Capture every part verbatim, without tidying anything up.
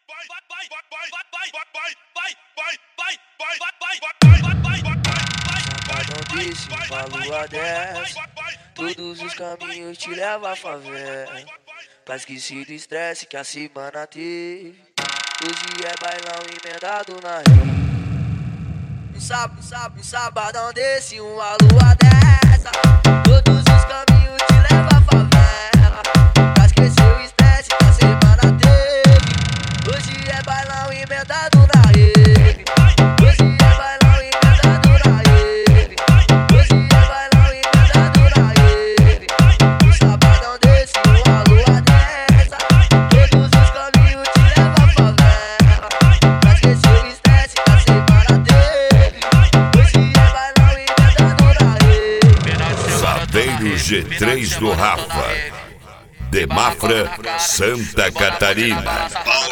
Não disse uma lua dessa, todos os caminhos te levam à favela. Pra esquecer do estresse que a semana teve. Hoje é bailão emendado na rede. Um sábado, um sábado, um sabadão desse, uma lua dessa, todos os caminhos te levam à favela. Pra esquecer o estresse que a semana teve. Hoje é bailão emendado na rede. Hoje é bailão emendado na rede. Hoje é bailão emendado na rede. Um sabadão desse, uma lua dessa, todos os caminhos te levam à favela. Pra esquecer o estresse que a semana teve. Hoje é bailão emendado na rede. Saveiro G três do Rafa, de Mafra, Santa Catarina.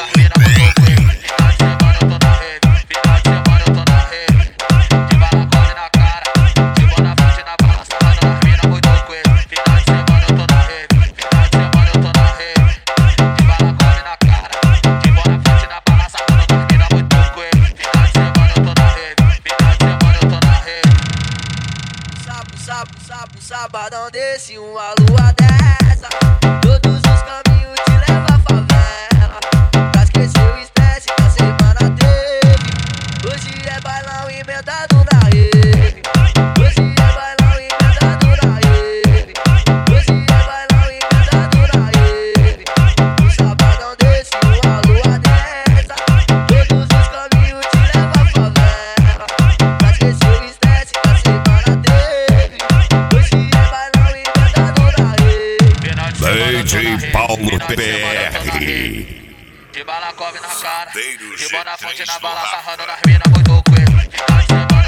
Sabadão desse, uma lua dessa, todos os caminhos te levam à favela. Pra esquecer o estresse que a semana teve. Hoje é bailão emendado na rede. Hoje é bailão emendado na rede. Hoje é bailão emendado na rede. Um sabadão desse, uma lua dessa, todos os caminhos te levam à favela. Pra esquecer o estresse que a semana teve. D J Paulo P R. De bala cobre na cara, Saveiro de boa na G fonte três na do bala, Rafa. sarrando nas mina, muito coelho.